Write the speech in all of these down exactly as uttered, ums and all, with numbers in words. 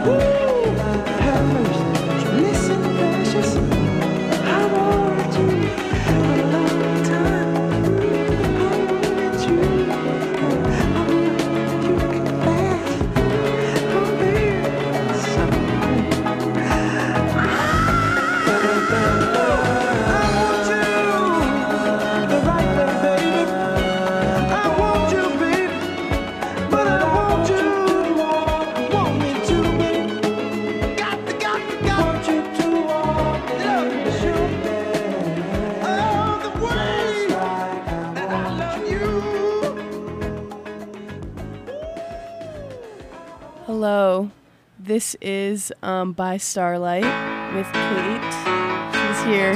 Hello, this is um, By Starlight with Kate. She's here.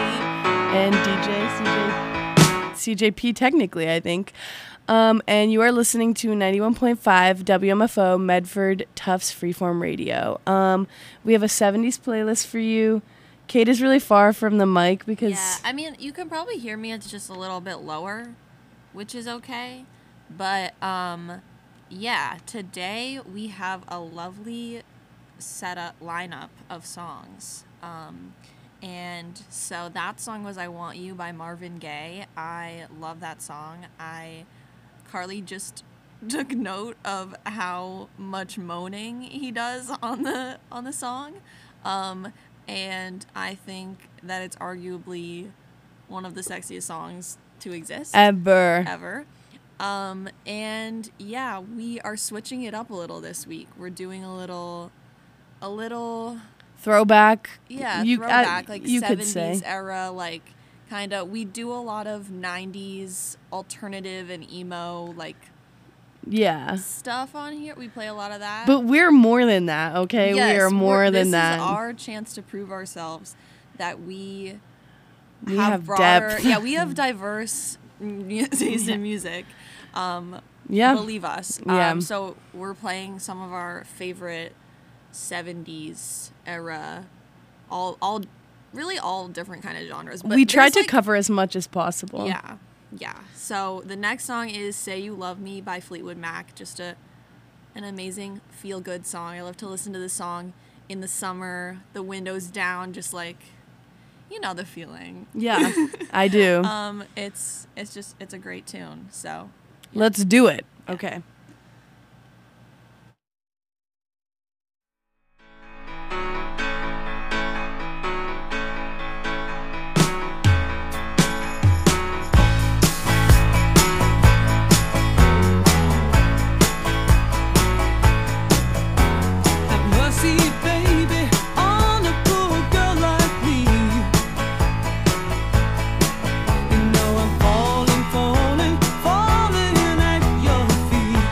And D J, C J, C J P technically, I think. Um, and you are listening to ninety-one point five W M F O Medford Tufts Freeform Radio. Um, we have a seventies playlist for you. Kate is really far from the mic because... Yeah, I mean, you can probably hear me. It's just a little bit lower, which is okay. But, um... yeah, today we have a lovely setup lineup of songs. Um, and so that song was I Want You by Marvin Gaye. I love that song. I Carly just took note of how much moaning he does on the on the song. Um, and I think that it's arguably one of the sexiest songs to exist. Ever. Ever. Um, and yeah, we are switching it up a little this week. We're doing a little, a little throwback. Yeah, you, throwback, uh, like you seventies could say. era, like kind of. We do a lot of nineties alternative and emo, like yeah, stuff on here. We play a lot of that. But we're more than that, okay? Yes, we are more than this that. This is our chance to prove ourselves that we, we have, have broader, depth. Yeah, we have diverse taste in music. Um, yeah. Believe us. Yeah. Um, so we're playing some of our favorite seventies era, all, all, really all different kind of genres. But we tried to like, cover as much as possible. Yeah, yeah. So the next song is "Say You Love Me" by Fleetwood Mac. Just a, an amazing feel-good song. I love to listen to this song in the summer, the windows down, just like, you know the feeling. Yeah, I do. Um, it's it's just it's a great tune. So. Let's do it. Okay. Falling, falling at your feet.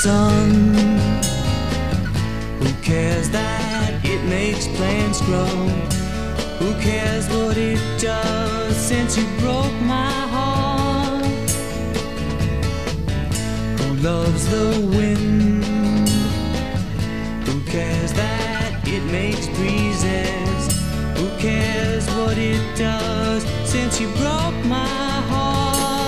sun? Who cares that it makes plants grow? Who cares what it does since you broke my heart? Who loves the wind? Who cares that it makes breezes? Who cares what it does since you broke my heart?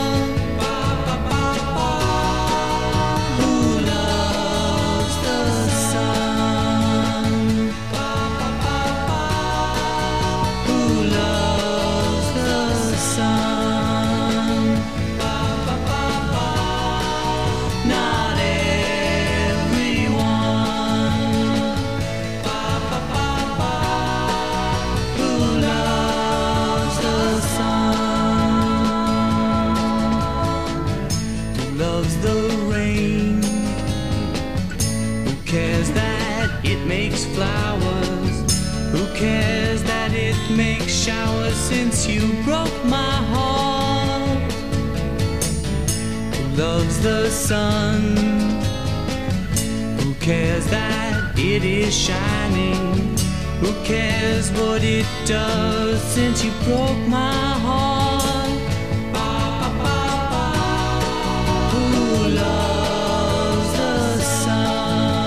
Flowers. Who cares that it makes showers since you broke my heart? Who loves the sun? Who cares that it is shining? Who cares what it does since you broke my heart? Who loves the sun?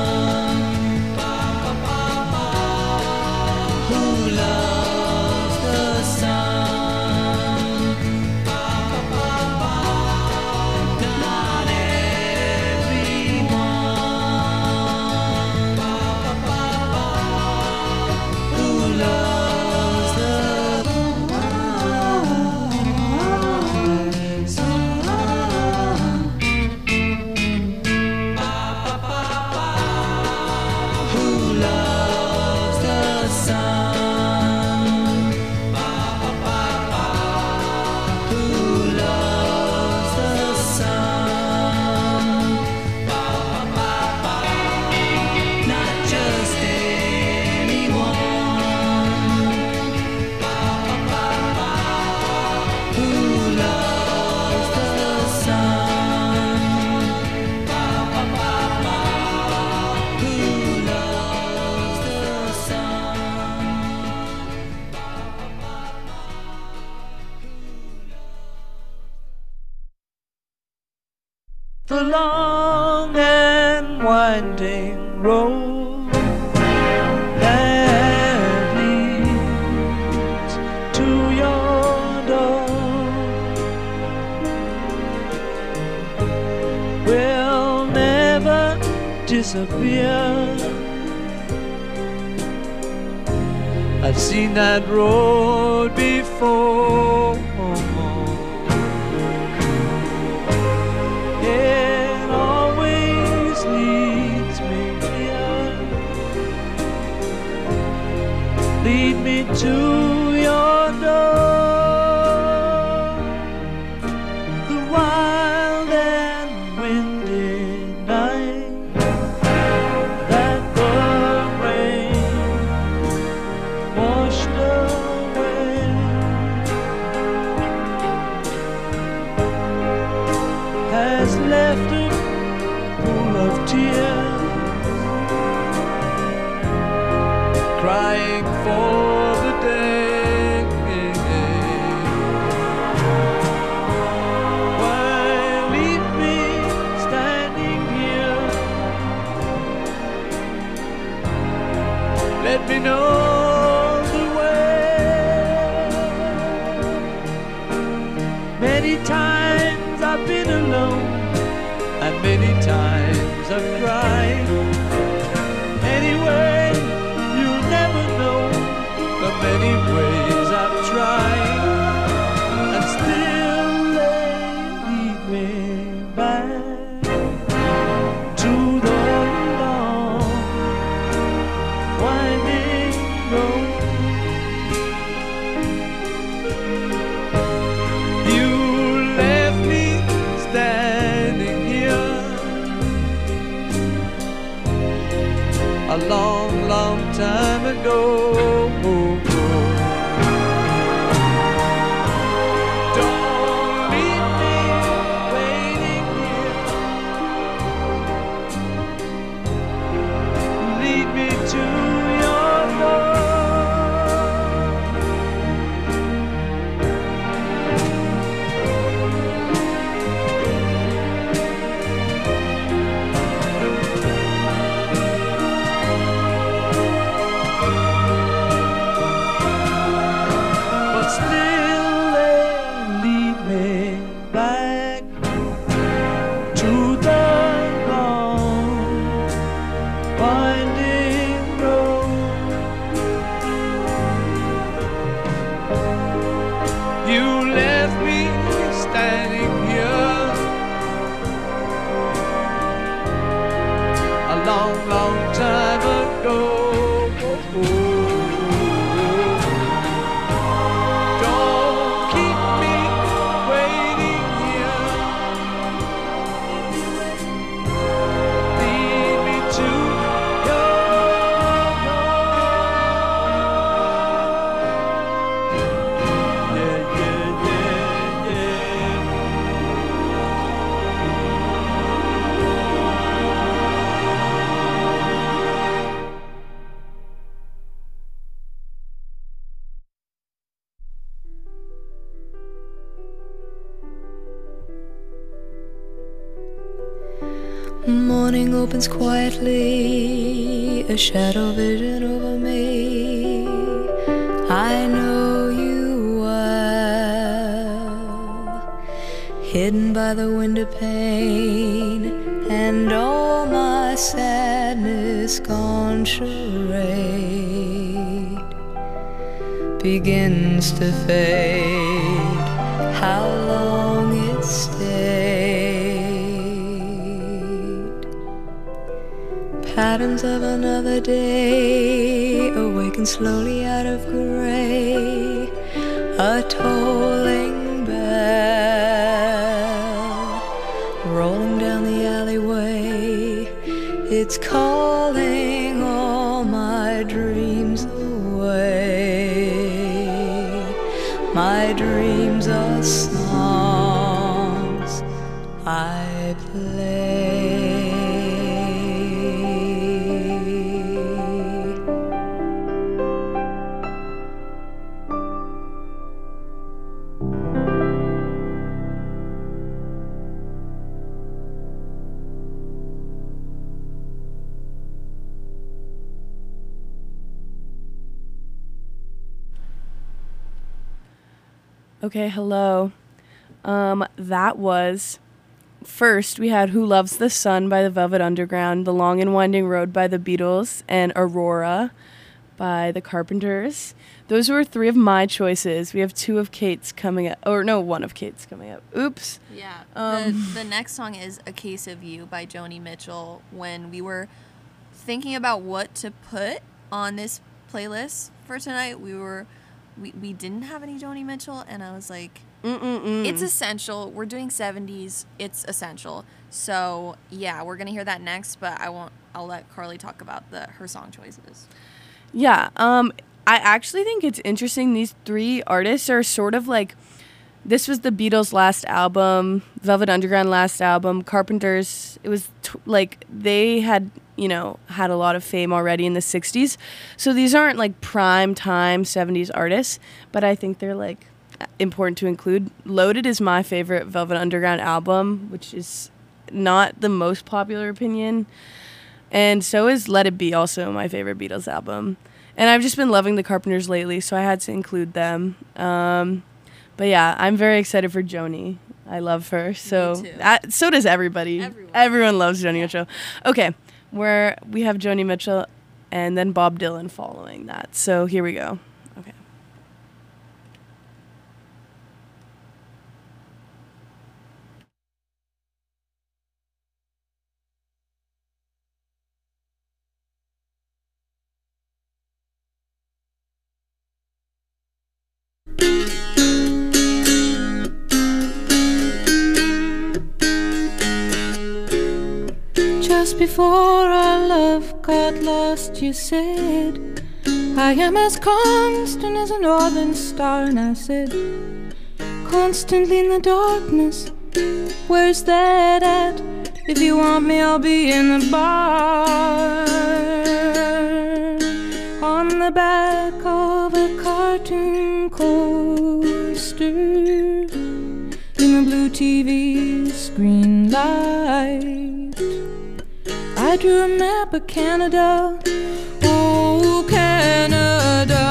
The long and winding road that leads to your door will never disappear. I've seen that road before. Lead me to your door. The wild and windy night that the rain washed away has left a pool of tears, crying for the day why leave me standing here? Let me know the way. Many times I've been alone, and many times I've cried. Anyway, the many ways I've tried, and still they lead me back to the long winding road. You left me standing here a long, long time ago. long, long time ago. Don't keep me waiting here. Lead me to your yeah, yeah, yeah, yeah. Morning opens quietly, a shadow vision over me. I know you well, hidden by the window pane, and all my sadness gone charade begins to fade. How long it stayed. Patterns of another day awaken slowly out of gray. A tolling bell rolling down the alleyway. It's calling all my dreams away. My dreams are songs I play. Okay, hello. Um, that was first we had Who Loves the Sun by the Velvet Underground, The Long and Winding Road by the Beatles, and Aurora by the Carpenters. Those were three of my choices. We have two of Kate's coming up, or no, one of Kate's coming up. Oops. Yeah. Um, the, the next song is A Case of You by Joni Mitchell. When we were thinking about what to put on this playlist for tonight, we were we, we didn't have any Joni Mitchell, and I was like, Mm-mm-mm. it's essential. We're doing seventies. It's essential. So yeah, we're gonna hear that next, but I won't. I'll let Carly talk about the her song choices. Yeah, um, I actually think it's interesting. These three artists are sort of like, this was the Beatles' last album, Velvet Underground last album, Carpenters. It was t- like they had, you know, had a lot of fame already in the sixties. So these aren't like prime time seventies artists, but I think they're like important to include. Loaded is my favorite Velvet Underground album, which is not the most popular opinion. And so is Let It Be, also my favorite Beatles album. And I've just been loving the Carpenters lately, so I had to include them. Um, but yeah, I'm very excited for Joni. I love her. So Me too. That, so does everybody. Everyone. Everyone loves Joni Mitchell. Okay, where we have Joni Mitchell and then Bob Dylan following that. So here we go. Okay. Just before our love got lost, you said, I am as constant as a northern star. And I said, constantly in the darkness, where's that at? If you want me, I'll be in the bar, on the back of a cartoon coaster, in the blue T V screen light. I drew a map of Canada, oh Canada,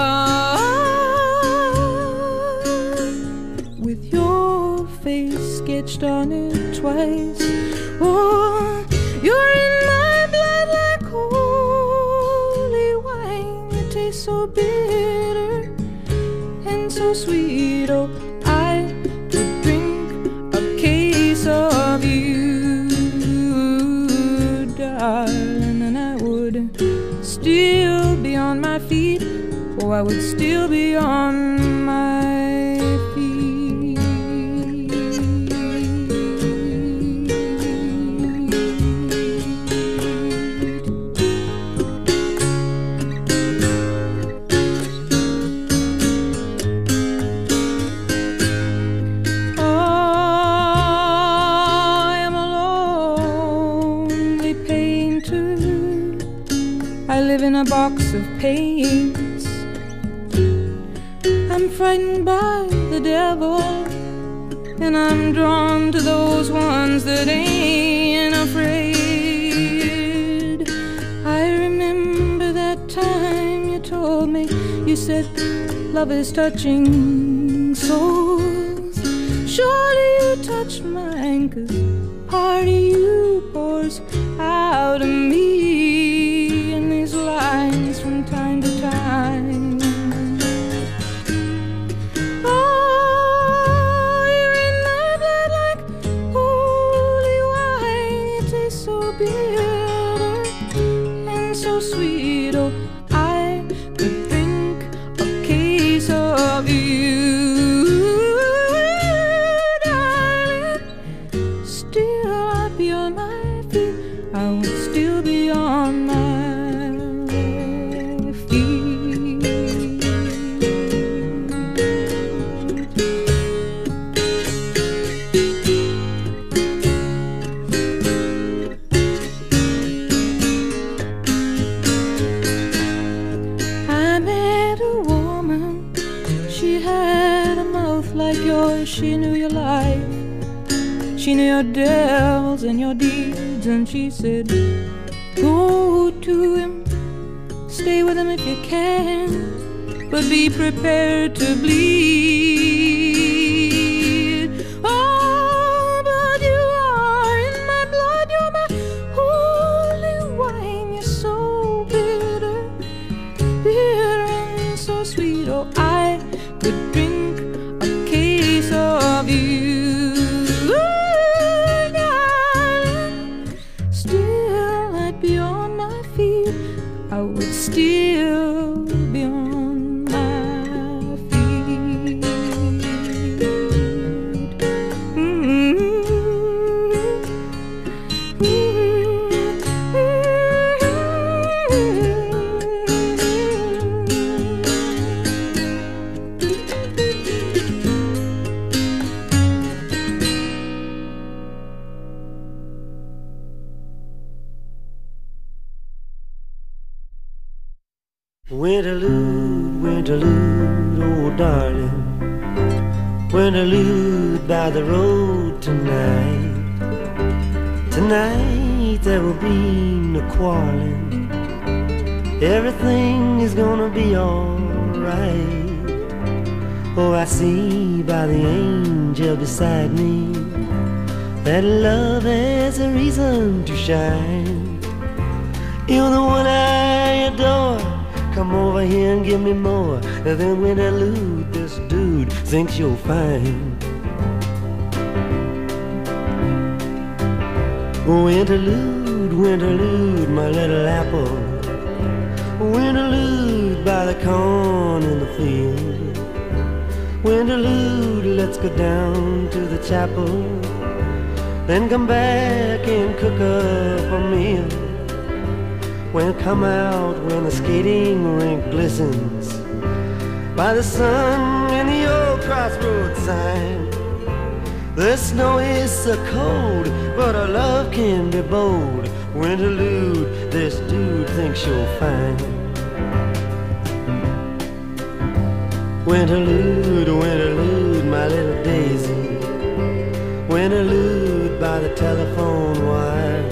with your face sketched on it twice. Oh, you're in my blood like holy wine. It tastes so bitter and so sweet. Oh, I could drink a case of you, darling. still be on my feet. Oh, I would still be on my feet. I am a lonely painter. I live in a box of paints. I'm frightened by the devil, and I'm drawn to those ones that ain't afraid. I remember that time you told me, you said love is touching souls. Surely you touch mine, 'cause part of you pours out of me in these lines from time to time. Oh, you're in my blood like holy wine. You taste so bitter and so sweet. Oh, I could drink a case of you, darling. Still I'd be on my feet. I would still be on my she knew your life, she knew your devils and your deeds, and she said, go to him, stay with him if you can, but be prepared to bleed. Oh, but you are in my blood, you're my holy wine. You're so bitter, bitter and so sweet. Oh, I could drink of you, darling. Still I'd be on my feet. I would still be on my feet. Mm-hmm. Winterlude, winterlude, oh darling, winterlude by the road tonight. Tonight there will be no quarreling. Everything is gonna be alright. Oh, I see by the angel beside me that love has a reason to shine. You're the one I adore. Come over here and give me more than winterlude. This dude thinks you're fine. Winterlude, winterlude, my little apple. Winterlude by the corn in the field. Winterlude, let's go down to the chapel, then come back and cook up a meal. We'll come out when the skating rink glistens by the sun and the old crossroads sign. The snow is so cold, but our love can be bold. Winterlude, this dude thinks you're fine. Winterlude, winterlude, my little daisy. Winterlude by the telephone wire.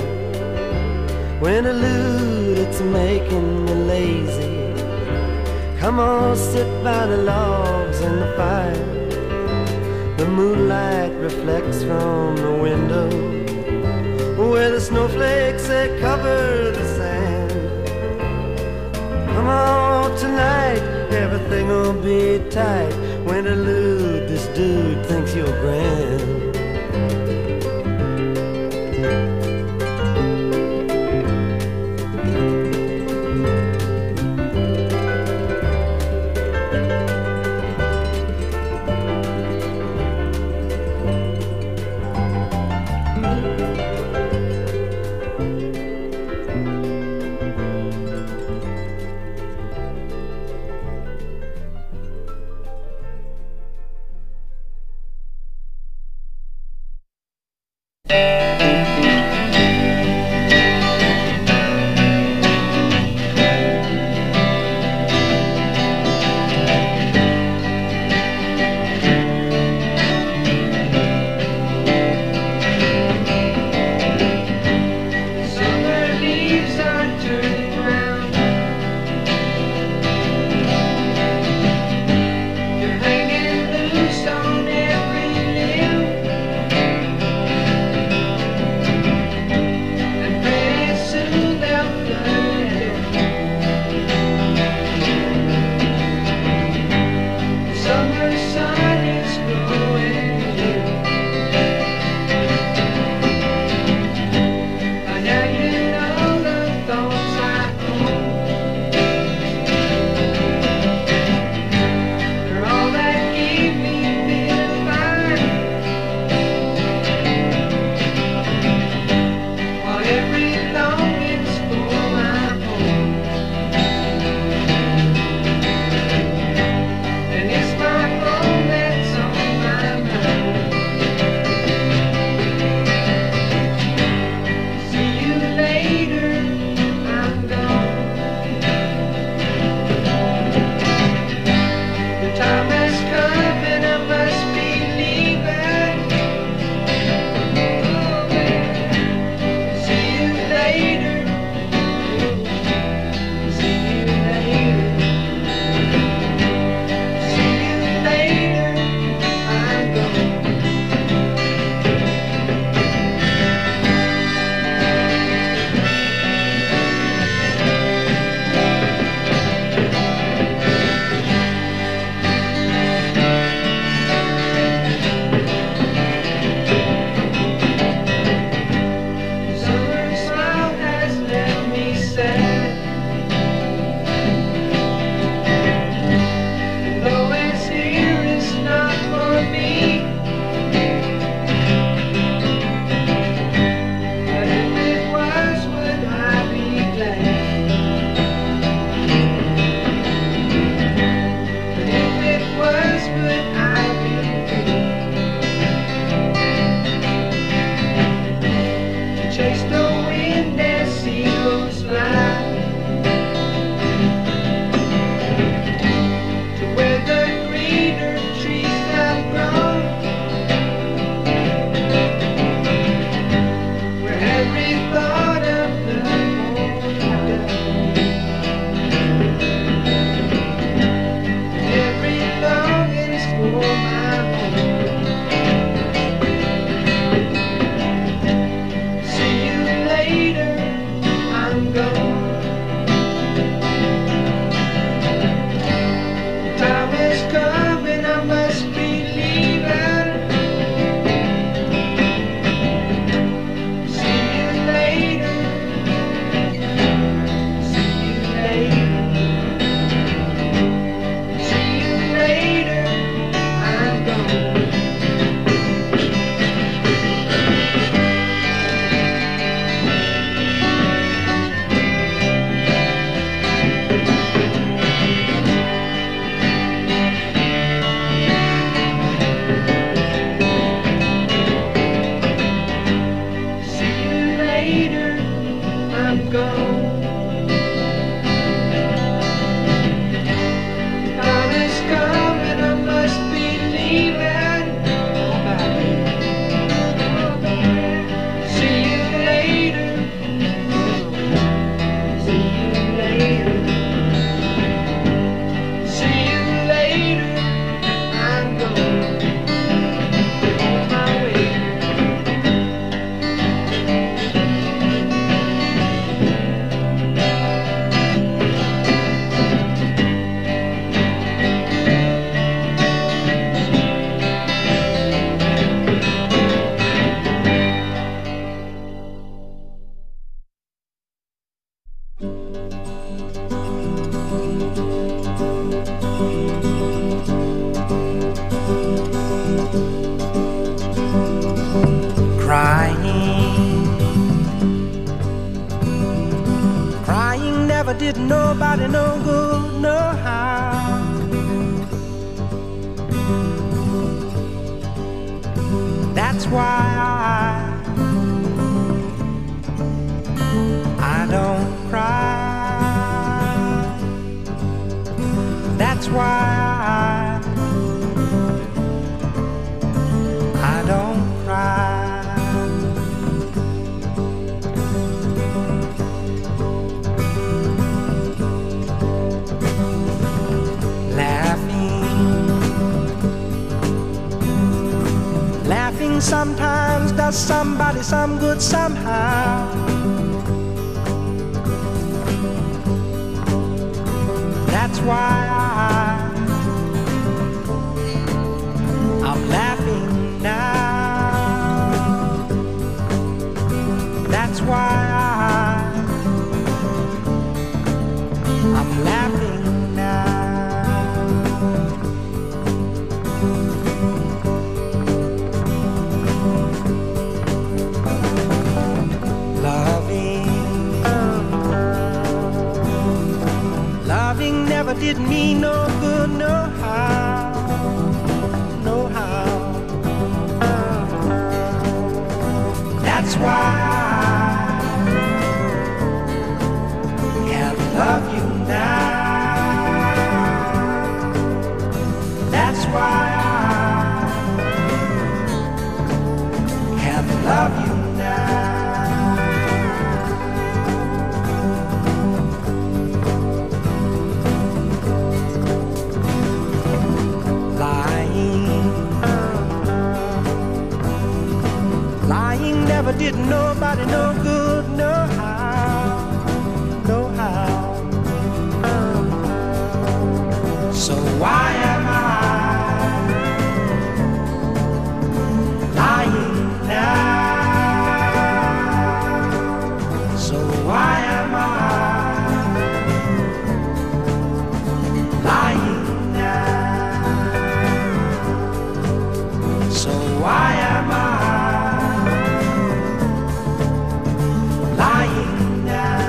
Winterlude, it's making me lazy. Come on, sit by the logs and the fire. The moonlight reflects from the window where the snowflakes, they cover the sand. Come on tonight, everything will be tight. Winterlude, this dude thinks you're grand. never did nobody no good, no how. That's why I, I don't cry. That's why I, I don't cry. Laughing sometimes does somebody some good somehow. That's why I, I'm laughing now. That's why I, I'm laughing now. Loving never did me no good, no how, no how. That's why I can't love you now. That's why I can't love you now. Never did nobody no good, no how, no how. So why am I lying now? So why am I lying now? So why am I lying now?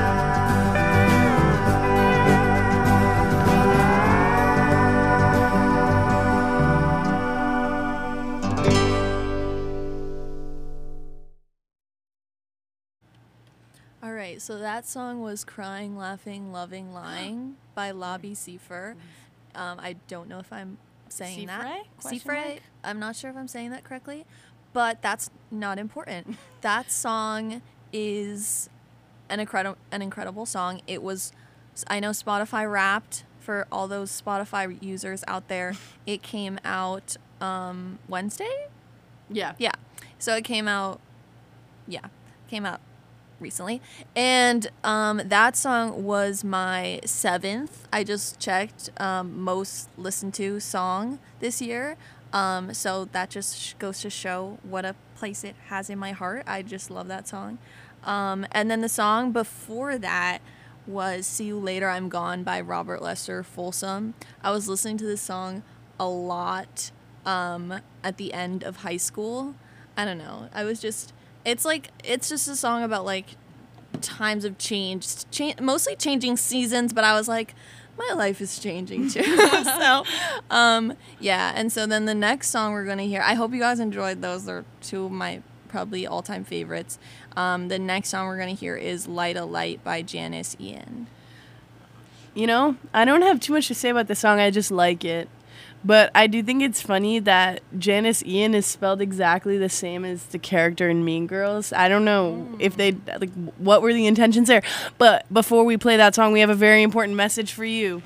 All right, so that song was Crying, Laughing, Loving, Lying by Lobby Sefer. Um, I don't know if I'm saying that. Sefer? I'm not sure if I'm saying that correctly, but that's not important. That song is an incredible an incredible song. It was, I know Spotify Wrapped, for all those Spotify users out there, it came out um, Wednesday? Yeah. Yeah. So it came out, yeah, came out recently. And um, that song was my seventh, I just checked, um, most listened to song this year. Um, so that just sh- goes to show what a place it has in my heart. I just love that song. Um, and then the song before that was See You Later, I'm Gone by Robert Lester Folsom. I was listening to this song a lot um, at the end of high school. I don't know. I was just, it's like, it's just a song about like times of change, cha- mostly changing seasons, but I was like, my life is changing too. so, um, yeah. And so then the next song we're going to hear, I hope you guys enjoyed those. They're two of my probably all-time favorites. Um, the next song we're going to hear is Light a Light by Janice Ian. You know, I don't have too much to say about the song. I just like it. But I do think it's funny that Janice Ian is spelled exactly the same as the character in Mean Girls. I don't know mm. if they, like, what were the intentions there. But before we play that song, we have a very important message for you.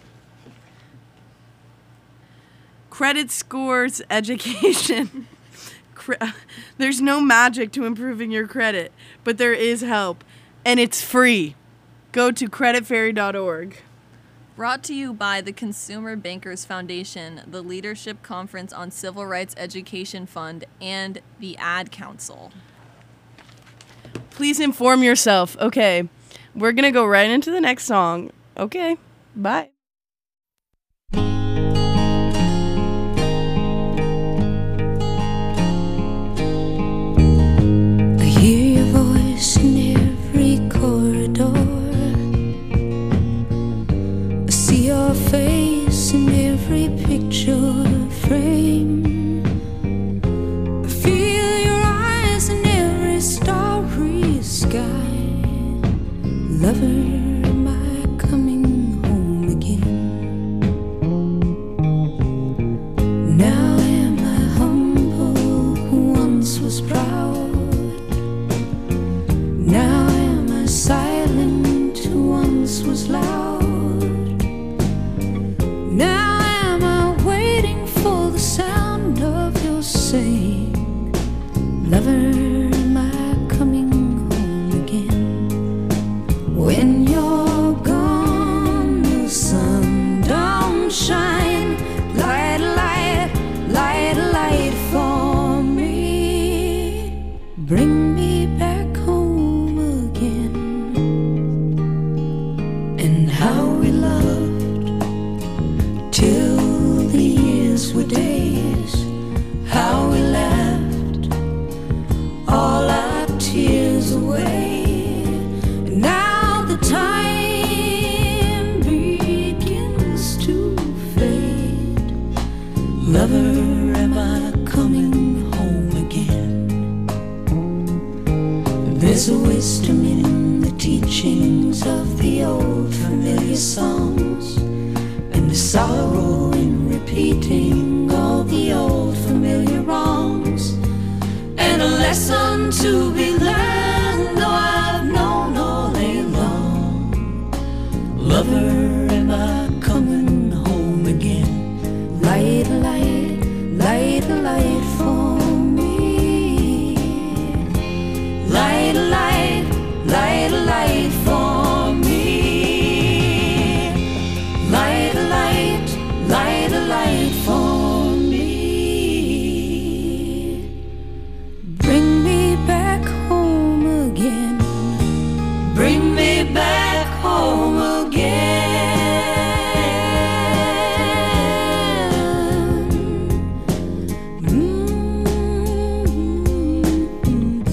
Credit scores education. There's no magic to improving your credit, but there is help, and it's free. Go to credit fairy dot org. Brought to you by the Consumer Bankers Foundation, the Leadership Conference on Civil Rights Education Fund, and the Ad Council. Please inform yourself. Okay, we're going to go right into the next song. Okay, bye. I hear your voice in every corridor. every picture frame. I feel your eyes in every starry sky. Lover, am I coming home again? Now am I humble who once was proud? Now am I silent who once was loud? Now am I waiting for the sound of your saying, lover, am I coming home again? When you're gone, the sun don't shine. Light, light, light, light for me. Bring me back home again. And how we loved till the years were days. How we laughed all our tears away. And now the time begins to fade. Lover, am I coming home again? There's a wisdom in the teachings of the old familiar songs, and a sorrow in repeating all the old familiar wrongs, and a lesson to be learned, though I've known all day long. Lover, am I coming home again? Light, light, light, light for me. Light, light, light, light for me. Light, light, light, light for me. Bring me back home again. Bring me back home again. Mm-hmm.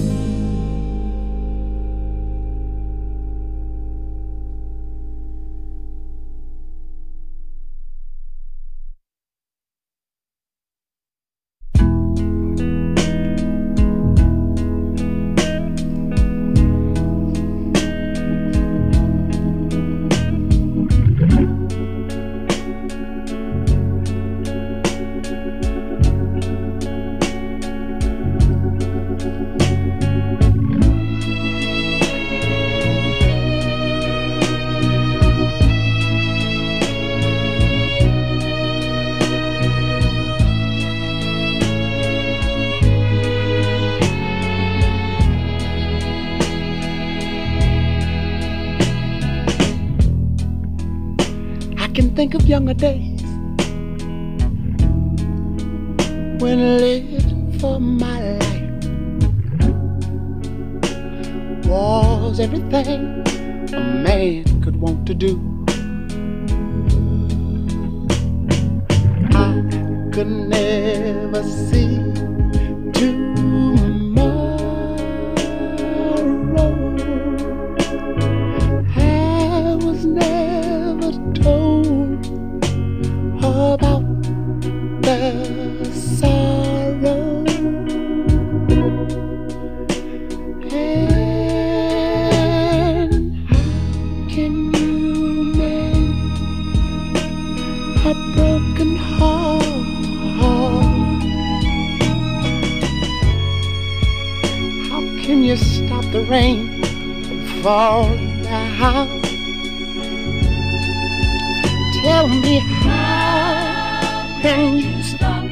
I can think of younger days when I lived for my life. Was everything a man could want to do. I could never see tomorrow. I was never told about the sorrow. And how can you mend a broken heart? How can you stop the rain from falling down? Tell me, how can you stop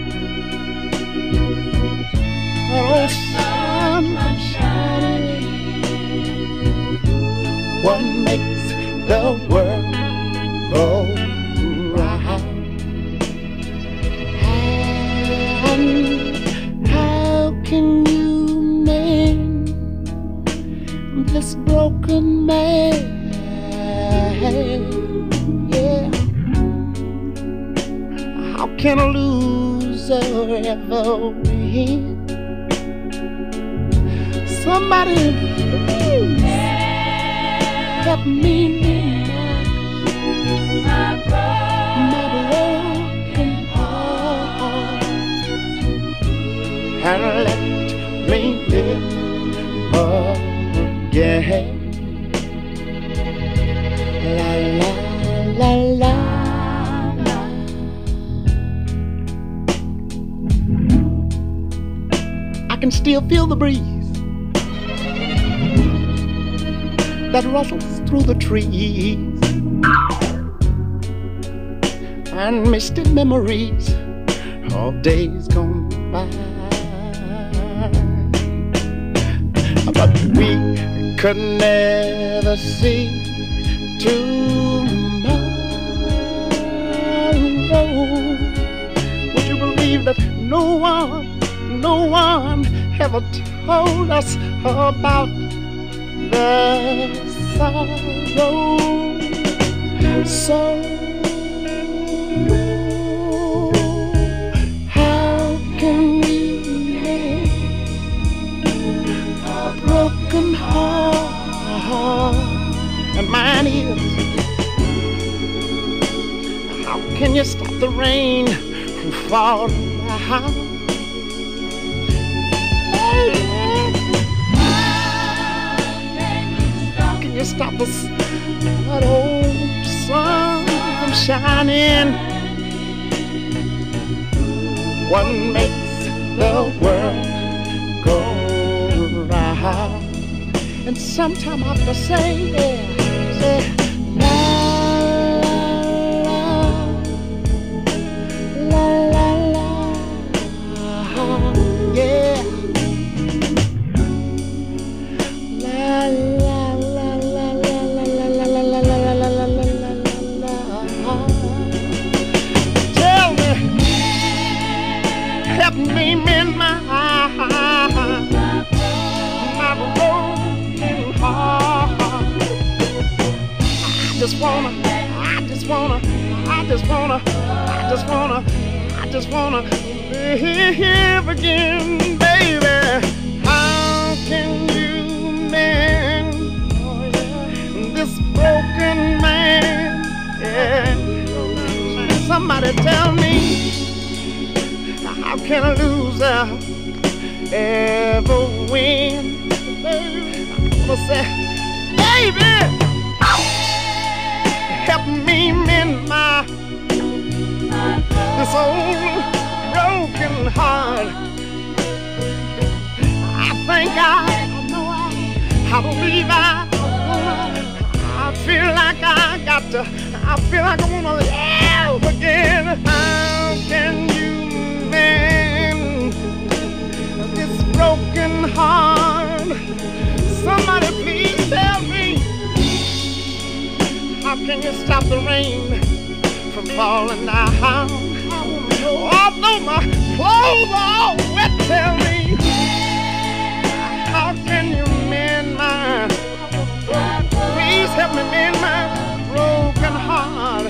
oh sun from shining? What makes the world go round? And how can you mend this broken man? Yeah. How can a loser ever win? Somebody please help me mend my broken again. La la la la la. I can still feel the breeze that rustles through the trees, and misty memories of days gone by. But we could never see tomorrow. Would you believe that no one, no one ever told us about the sorrow? So how can we make a broken heart? And mine is, how can you stop the rain from falling down? How can you stop us, that old sun from shining? What makes the world go round? And sometime I have to say, yeah, say, la la la la la, yeah, la la la la la la la la la la la la la. Tell me, help me mend my my broken heart. I just wanna, I just wanna, I just wanna, I just wanna, I just wanna live again, baby. How can you mend this broken man? Yeah. Somebody tell me, how can a loser ever win? I'm gonna say, baby, help me mend my this old broken heart. I think I, I know I, I believe I, I feel like I got to, I feel like I wanna live again. How can you mend this broken heart? Somebody please tell me, how can you stop the rain from falling down? Although my clothes are all wet, tell me, how can you mend my, please help me mend my broken heart.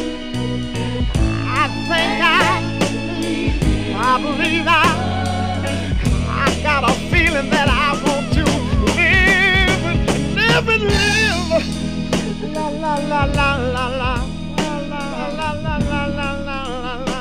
I think I, I believe I, I got a feeling that I want to live, live and live. La la la la la la la la la la la la la.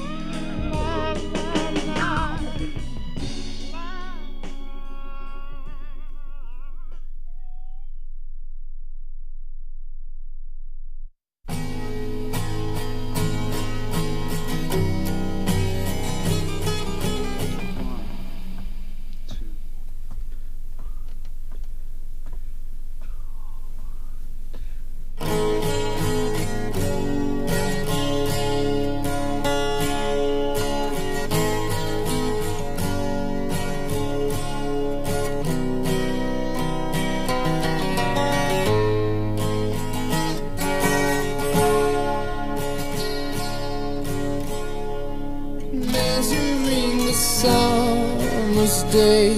summer's day,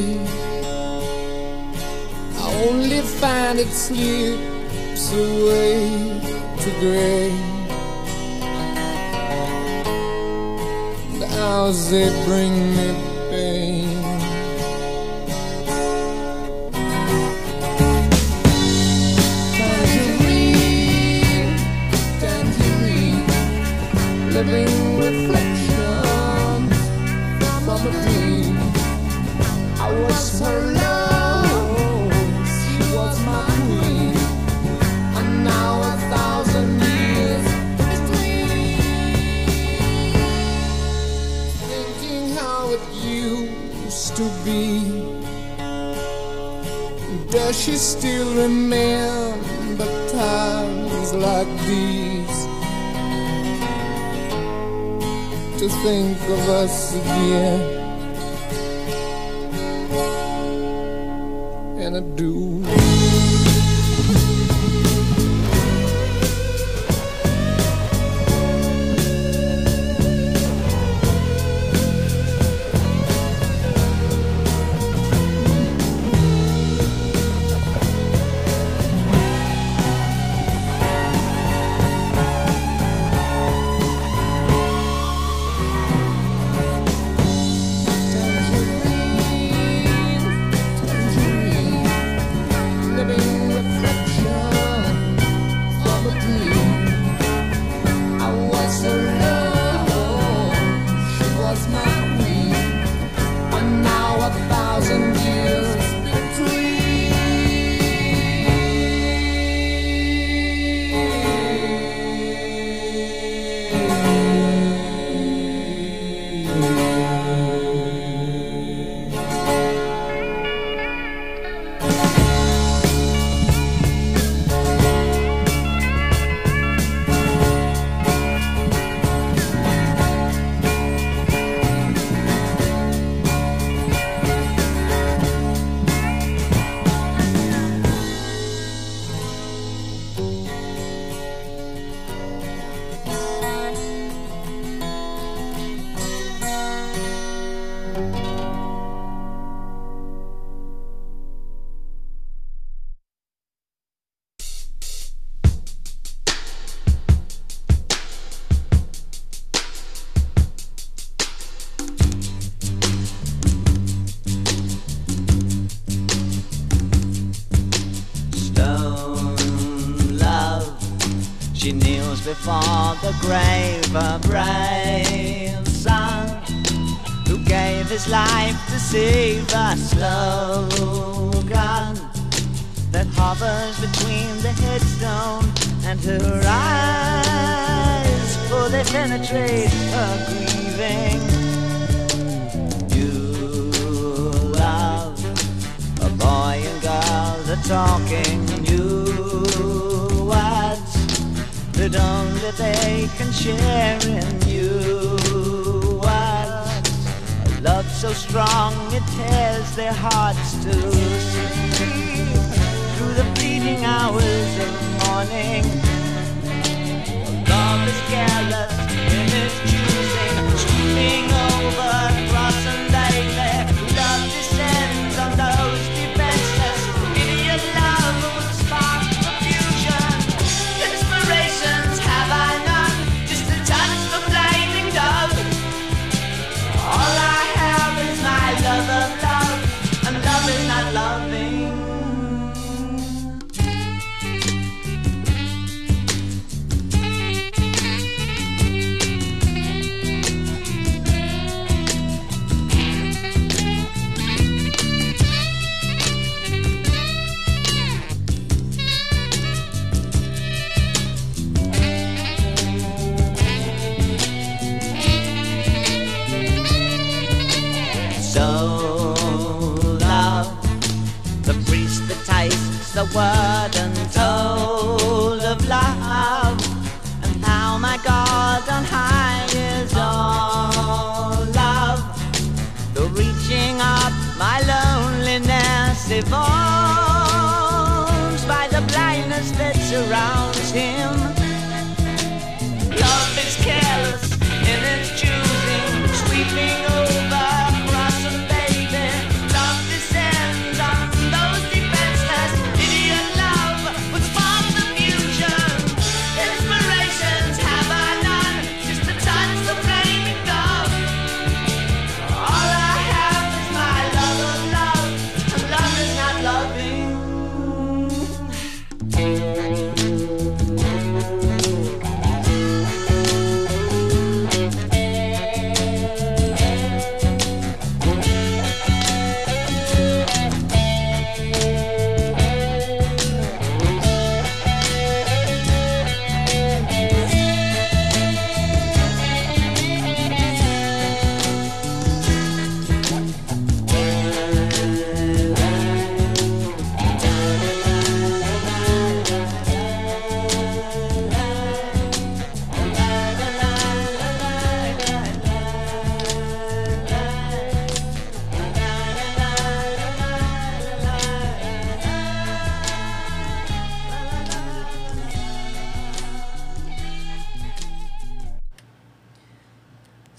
I only find it slips away to gray. The hours they bring me pain. Tangerine, tangerine, living reflections from a dream. I was her love, she was my queen, and now a thousand years between. Thinking how it used to be, does she still remember times like these? To think of us again, and I do. She kneels before the grave, a brave son who gave his life to save a slogan that hovers between the headstone and her eyes, for they penetrate her grieving. You love a boy and girl, the talking new words that only they can share in you. Words, a love so strong it tears their hearts to sleep through the fleeting hours of morning. Love is careless in its choosing, sweeping over cross and daily. Love descends on those defenseless. Idiot love would spark confusion. Inspirations have I none, just a touch of flaming dove. All I have is my love of love, and love is not loving. The word untold of love, and how my God on high is all love. Though reaching up, my loneliness evolves by the blindness that surrounds him. Love is careless in its choosing, sweeping over cross and baby. Love descends on those defenseless. Idiot love would spark confusion. Inspirations have I none, just to touch the flaming dove. All I have is my love of love, and love is not loving.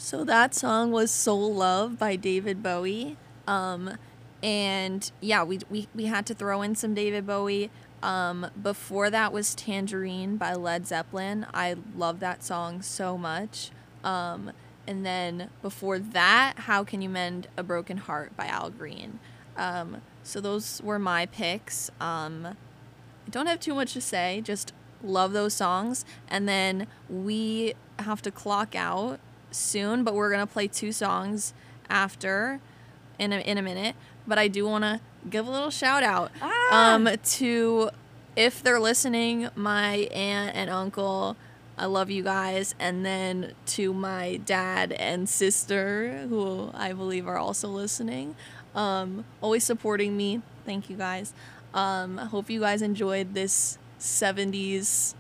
So that song was Soul Love by David Bowie. Um, and yeah, we, we, we had to throw in some David Bowie. Um, before that was Tangerine by Led Zeppelin. I love that song so much. Um, and then before that, How Can You Mend a Broken Heart by Al Green. Um, so those were my picks. Um, I don't have too much to say, just love those songs. And then we have to clock out soon, but we're going to play two songs after in a, in a minute. But I do want to give a little shout out Ah. um, to, if they're listening, my aunt and uncle. I love you guys. And then to my dad and sister, who I believe are also listening, um, always supporting me. Thank you guys. Um, I hope you guys enjoyed this seventies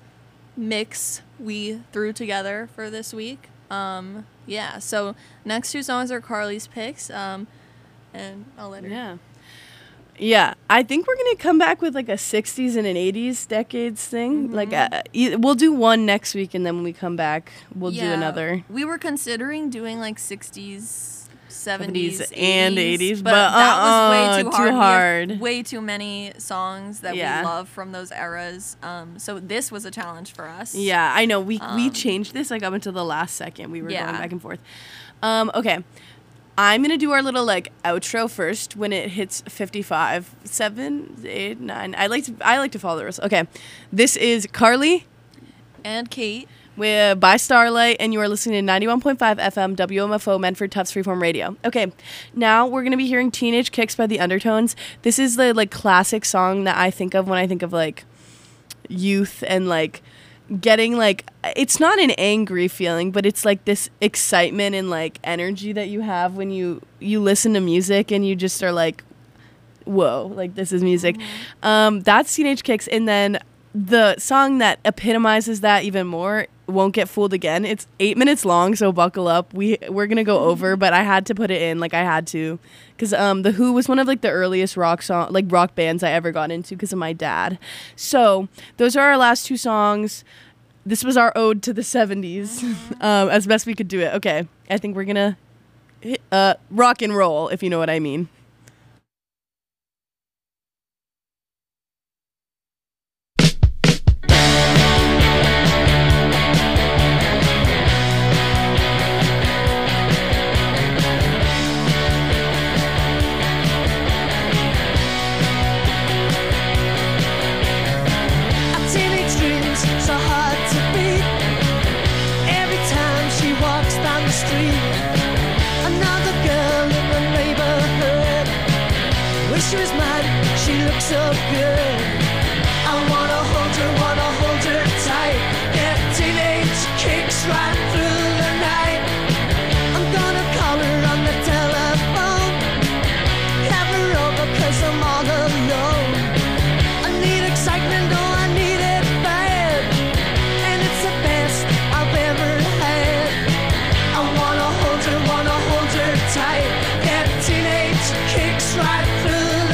mix we threw together for this week. Um, yeah, so next two songs are Carly's picks. Um, and I'll let her. Yeah. Yeah, I think we're going to come back with like a sixties and an eighties decades thing. Mm-hmm. Like uh, e- we'll do one next week, and then when we come back, we'll do Yeah, another. We were considering doing like sixties, seventies, seventies and eighties, but, but, that was uh-uh, way too too hard. We have hard. way too many songs that Yeah. we love from those eras. Um, so this was a challenge for us. Yeah, I know. We we Um, changed this like up until the last second. We were Yeah. going back and forth. Um, okay. I'm going to do our little like outro first when it hits fifty-five, seven, eight, nine. I like to I like to follow the rules. Okay. This is Carly And Kate. We're by Starlight, and you are listening to ninety-one point five F M W M F O Medford Tufts Freeform Radio. Okay, now we're going to be hearing Teenage Kicks by the Undertones. This is the like classic song that I think of when I think of like youth and like getting like, it's not an angry feeling, but it's like this excitement and like energy that you have when you you listen to music and you just are like, whoa, like this is music. Um, that's Teenage Kicks. And then the song that epitomizes that even more, Won't Get Fooled Again. It's eight minutes long, so buckle up. We we're gonna go over, but I had to put it in, like I had to, because um the Who was one of like the earliest rock song like rock bands I ever got into because of my dad. So those are our last two songs. This was our ode to the seventies, um, as best we could do it. Okay, I think we're gonna hit, uh rock and roll, if you know what I mean. She was mine, she looked so good. I wanna hold her, wanna hold her tight. Get teenage kicks right through the night. I'm gonna call her on the telephone, have her over cause I'm all alone. I need excitement, oh I need it bad, and it's the best I've ever had. I wanna hold her, wanna hold her tight. Get teenage kicks right through.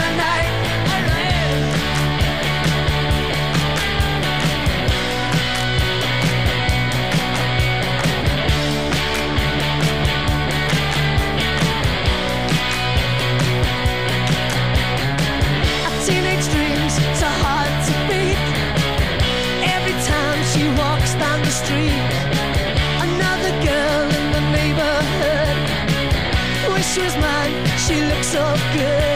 Down the street, another girl in the neighborhood. Wish she was mine, she looks so good.